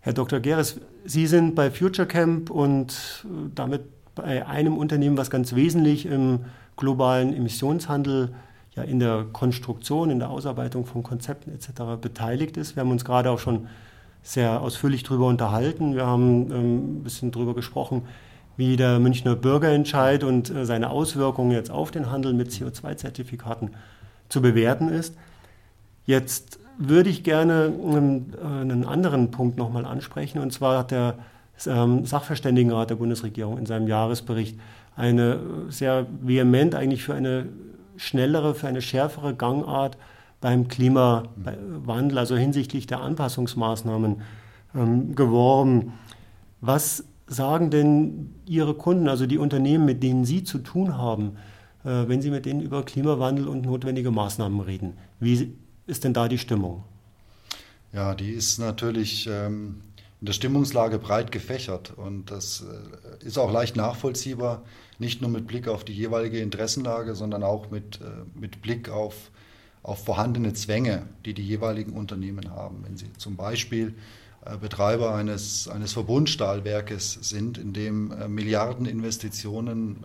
Herr Dr. Geres, Sie sind bei FutureCamp und damit bei einem Unternehmen, was ganz wesentlich im globalen Emissionshandel, ja in der Konstruktion, in der Ausarbeitung von Konzepten etc. beteiligt ist. Wir haben uns gerade auch schon sehr ausführlich darüber unterhalten. Wir haben ein bisschen darüber gesprochen, wie der Münchner Bürgerentscheid und seine Auswirkungen jetzt auf den Handel mit CO2-Zertifikaten zu bewerten ist. Jetzt würde ich gerne einen anderen Punkt nochmal ansprechen, und zwar hat der Sachverständigenrat der Bundesregierung in seinem Jahresbericht sehr vehement eigentlich für eine schnellere, für eine schärfere Gangart beim Klimawandel, also hinsichtlich der Anpassungsmaßnahmen geworben. Was sagen denn Ihre Kunden, also die Unternehmen, mit denen Sie zu tun haben, wenn Sie mit denen über Klimawandel und notwendige Maßnahmen reden? Wie ist denn da die Stimmung? Ja, die ist natürlich in der Stimmungslage breit gefächert und das ist auch leicht nachvollziehbar, nicht nur mit Blick auf die jeweilige Interessenlage, sondern auch mit Blick auf vorhandene Zwänge, die die jeweiligen Unternehmen haben. Wenn sie zum Beispiel Betreiber eines Verbundstahlwerkes sind, in dem Milliardeninvestitionen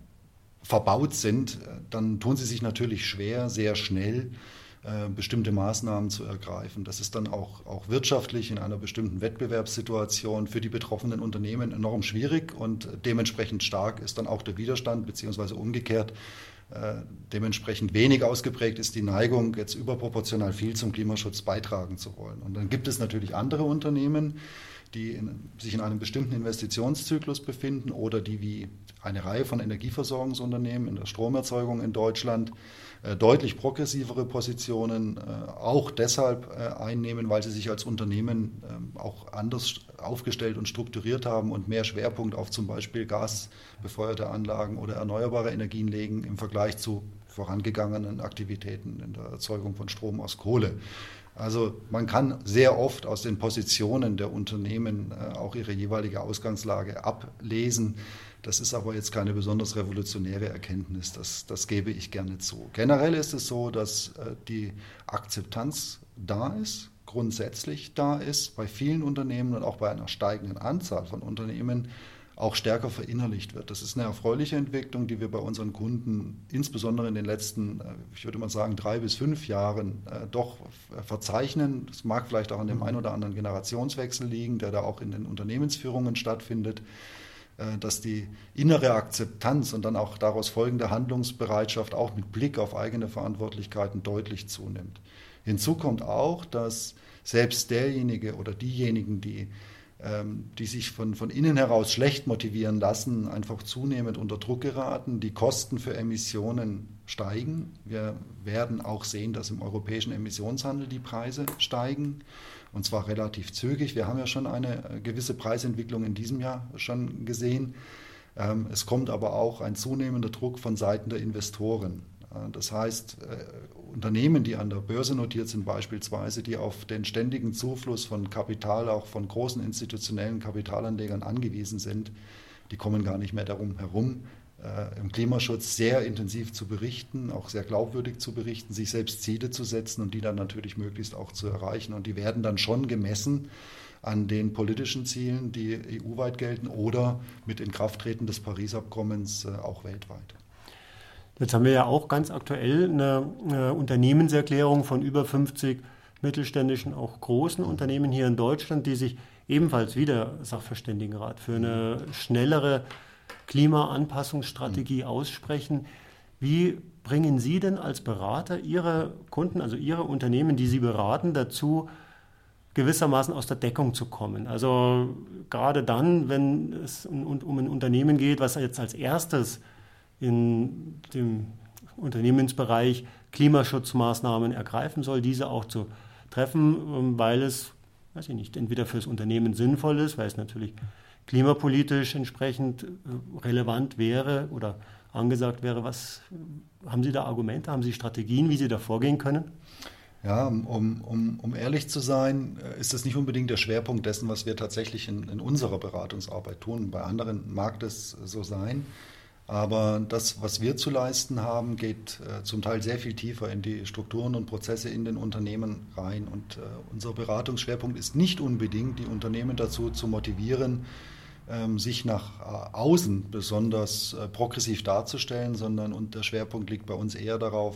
verbaut sind, dann tun sie sich natürlich schwer, sehr schnell bestimmte Maßnahmen zu ergreifen. Das ist dann auch wirtschaftlich in einer bestimmten Wettbewerbssituation für die betroffenen Unternehmen enorm schwierig und dementsprechend stark ist dann auch der Widerstand, beziehungsweise umgekehrt dementsprechend wenig ausgeprägt ist die Neigung, jetzt überproportional viel zum Klimaschutz beitragen zu wollen. Und dann gibt es natürlich andere Unternehmen, die sich in einem bestimmten Investitionszyklus befinden oder die wie eine Reihe von Energieversorgungsunternehmen in der Stromerzeugung in Deutschland deutlich progressivere Positionen auch deshalb einnehmen, weil sie sich als Unternehmen auch anders aufgestellt und strukturiert haben und mehr Schwerpunkt auf zum Beispiel gasbefeuerte Anlagen oder erneuerbare Energien legen im Vergleich zu vorangegangenen Aktivitäten in der Erzeugung von Strom aus Kohle. Also man kann sehr oft aus den Positionen der Unternehmen auch ihre jeweilige Ausgangslage ablesen. Das ist aber jetzt keine besonders revolutionäre Erkenntnis, das gebe ich gerne zu. Generell ist es so, dass die Akzeptanz da ist, grundsätzlich da ist, bei vielen Unternehmen und auch bei einer steigenden Anzahl von Unternehmen auch stärker verinnerlicht wird. Das ist eine erfreuliche Entwicklung, die wir bei unseren Kunden insbesondere in den letzten, ich würde mal sagen, 3 bis 5 Jahren doch verzeichnen. Das mag vielleicht auch an dem einen oder anderen Generationswechsel liegen, der da auch in den Unternehmensführungen stattfindet, dass die innere Akzeptanz und dann auch daraus folgende Handlungsbereitschaft auch mit Blick auf eigene Verantwortlichkeiten deutlich zunimmt. Hinzu kommt auch, dass selbst derjenige oder diejenigen, die sich von innen heraus schlecht motivieren lassen, einfach zunehmend unter Druck geraten. Die Kosten für Emissionen steigen. Wir werden auch sehen, dass im europäischen Emissionshandel die Preise steigen, und zwar relativ zügig. Wir haben ja schon eine gewisse Preisentwicklung in diesem Jahr schon gesehen. Es kommt aber auch ein zunehmender Druck von Seiten der Investoren. Das heißt, Unternehmen, die an der Börse notiert sind beispielsweise, die auf den ständigen Zufluss von Kapital, auch von großen institutionellen Kapitalanlegern angewiesen sind, die kommen gar nicht mehr darum herum, im Klimaschutz sehr intensiv zu berichten, auch sehr glaubwürdig zu berichten, sich selbst Ziele zu setzen und die dann natürlich möglichst auch zu erreichen. Und die werden dann schon gemessen an den politischen Zielen, die EU-weit gelten oder mit Inkrafttreten des Paris-Abkommens auch weltweit. Jetzt haben wir ja auch ganz aktuell eine Unternehmenserklärung von über 50 mittelständischen, auch großen Unternehmen hier in Deutschland, die sich ebenfalls wie der Sachverständigenrat für eine schnellere Klimaanpassungsstrategie aussprechen. Wie bringen Sie denn als Berater Ihre Kunden, also Ihre Unternehmen, die Sie beraten, dazu, gewissermaßen aus der Deckung zu kommen? Also gerade dann, wenn es um ein Unternehmen geht, was jetzt als erstes in dem Unternehmensbereich Klimaschutzmaßnahmen ergreifen soll, diese auch zu treffen, weil es, weiß ich nicht, entweder fürs Unternehmen sinnvoll ist, weil es natürlich klimapolitisch entsprechend relevant wäre oder angesagt wäre. Was haben Sie da Argumente, haben Sie Strategien, wie Sie da vorgehen können? Ja, um ehrlich zu sein, ist das nicht unbedingt der Schwerpunkt dessen, was wir tatsächlich in unserer Beratungsarbeit tun. Bei anderen mag das so sein. Aber das, was wir zu leisten haben, geht zum Teil sehr viel tiefer in die Strukturen und Prozesse in den Unternehmen rein. Und unser Beratungsschwerpunkt ist nicht unbedingt, die Unternehmen dazu zu motivieren, sich nach außen besonders progressiv darzustellen, sondern der Schwerpunkt liegt bei uns eher darauf,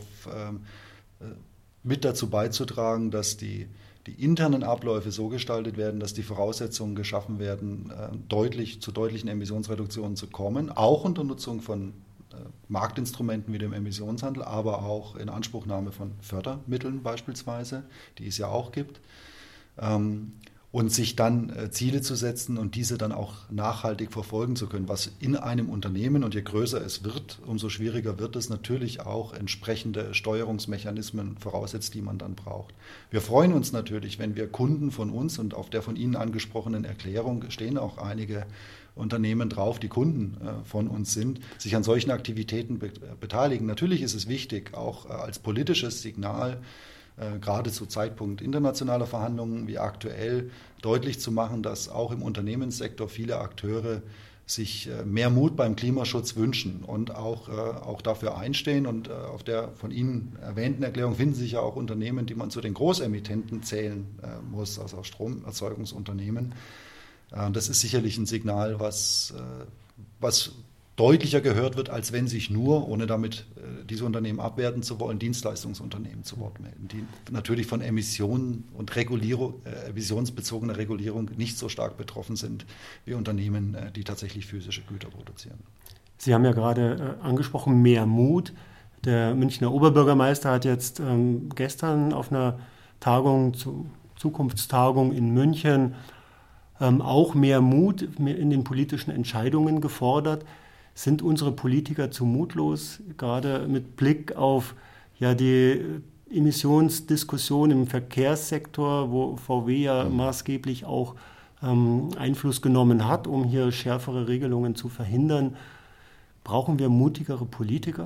mit dazu beizutragen, dass die internen Abläufe so gestaltet werden, dass die Voraussetzungen geschaffen werden, zu deutlichen Emissionsreduktionen zu kommen, auch unter Nutzung von Marktinstrumenten wie dem Emissionshandel, aber auch in Anspruchnahme von Fördermitteln beispielsweise, die es ja auch gibt. Und sich dann Ziele zu setzen und diese dann auch nachhaltig verfolgen zu können, was in einem Unternehmen, und je größer es wird, umso schwieriger wird es, natürlich auch entsprechende Steuerungsmechanismen voraussetzt, die man dann braucht. Wir freuen uns natürlich, wenn wir Kunden von uns, und auf der von Ihnen angesprochenen Erklärung stehen auch einige Unternehmen drauf, die Kunden von uns sind, sich an solchen Aktivitäten beteiligen. Natürlich ist es wichtig, auch als politisches Signal, gerade zu Zeitpunkt internationaler Verhandlungen wie aktuell deutlich zu machen, dass auch im Unternehmenssektor viele Akteure sich mehr Mut beim Klimaschutz wünschen und auch dafür einstehen. Und auf der von Ihnen erwähnten Erklärung finden sich ja auch Unternehmen, die man zu den Großemittenten zählen muss, also Stromerzeugungsunternehmen. Das ist sicherlich ein Signal, was deutlicher gehört wird, als wenn sich nur, ohne damit diese Unternehmen abwerten zu wollen, Dienstleistungsunternehmen zu Wort melden, die natürlich von Emissionen und emissionsbezogener Regulierung nicht so stark betroffen sind wie Unternehmen, die tatsächlich physische Güter produzieren. Sie haben ja gerade angesprochen, mehr Mut. Der Münchner Oberbürgermeister hat jetzt gestern auf einer Zukunftstagung in München auch mehr Mut in den politischen Entscheidungen gefordert. Sind unsere Politiker zu mutlos, gerade mit Blick auf die Emissionsdiskussion im Verkehrssektor, wo VW ja maßgeblich auch Einfluss genommen hat, um hier schärfere Regelungen zu verhindern? Brauchen wir mutigere Politiker?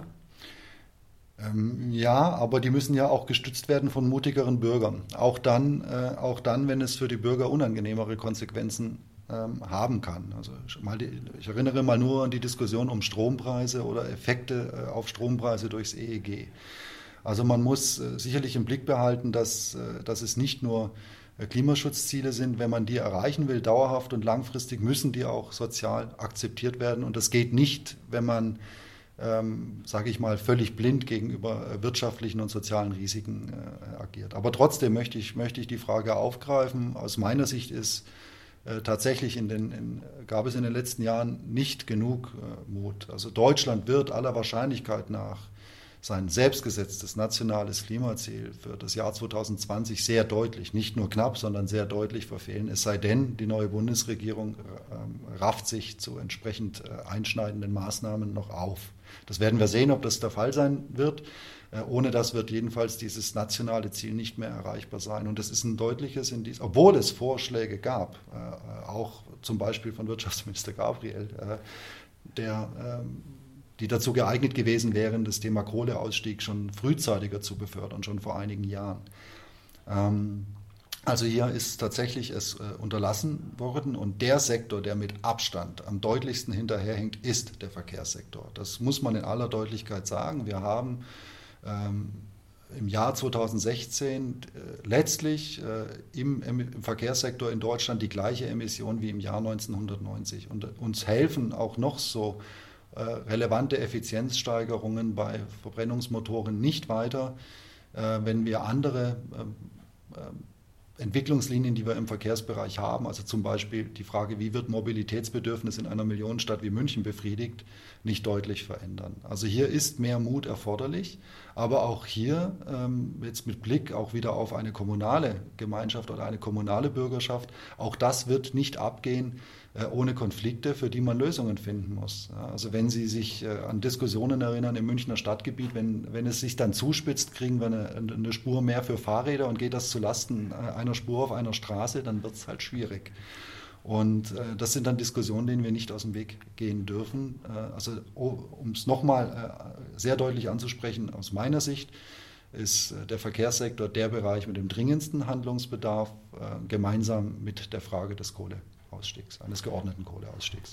Ja, aber die müssen ja auch gestützt werden von mutigeren Bürgern. Auch dann, wenn es für die Bürger unangenehmere Konsequenzen haben kann. Also ich erinnere mal nur an die Diskussion um Strompreise oder Effekte auf Strompreise durchs EEG. Also man muss sicherlich im Blick behalten, dass es nicht nur Klimaschutzziele sind. Wenn man die erreichen will, dauerhaft und langfristig, müssen die auch sozial akzeptiert werden. Und das geht nicht, wenn man, sage ich mal, völlig blind gegenüber wirtschaftlichen und sozialen Risiken agiert. Aber trotzdem möchte ich die Frage aufgreifen. Aus meiner Sicht tatsächlich gab es in den letzten Jahren nicht genug Mut. Also Deutschland wird aller Wahrscheinlichkeit nach sein selbstgesetztes nationales Klimaziel für das Jahr 2020 sehr deutlich, nicht nur knapp, sondern sehr deutlich verfehlen. Es sei denn, die neue Bundesregierung rafft sich zu entsprechend einschneidenden Maßnahmen noch auf. Das werden wir sehen, ob das der Fall sein wird. Ohne das wird jedenfalls dieses nationale Ziel nicht mehr erreichbar sein. Und das ist ein deutliches Indiz, obwohl es Vorschläge gab, auch zum Beispiel von Wirtschaftsminister Gabriel, die dazu geeignet gewesen wären, das Thema Kohleausstieg schon frühzeitiger zu befördern, schon vor einigen Jahren. Also hier ist tatsächlich es unterlassen worden, und der Sektor, der mit Abstand am deutlichsten hinterherhinkt, ist der Verkehrssektor. Das muss man in aller Deutlichkeit sagen. Wir haben im Jahr 2016 letztlich im Verkehrssektor in Deutschland die gleiche Emission wie im Jahr 1990. Und uns helfen auch noch so relevante Effizienzsteigerungen bei Verbrennungsmotoren nicht weiter, wenn wir andere Entwicklungslinien, die wir im Verkehrsbereich haben, also zum Beispiel die Frage, wie wird Mobilitätsbedürfnis in einer Millionenstadt wie München befriedigt, nicht deutlich verändern. Also hier ist mehr Mut erforderlich, aber auch hier jetzt mit Blick auch wieder auf eine kommunale Gemeinschaft oder eine kommunale Bürgerschaft, auch das wird nicht abgehen ohne Konflikte, für die man Lösungen finden muss. Also wenn Sie sich an Diskussionen erinnern im Münchner Stadtgebiet, wenn es sich dann zuspitzt, kriegen wir eine Spur mehr für Fahrräder und geht das zulasten einer Spur auf einer Straße, dann wird es halt schwierig. Und das sind dann Diskussionen, denen wir nicht aus dem Weg gehen dürfen. Also um es nochmal sehr deutlich anzusprechen, aus meiner Sicht ist der Verkehrssektor der Bereich mit dem dringendsten Handlungsbedarf, gemeinsam mit der Frage des Kohleausstiegs, eines geordneten Kohleausstiegs.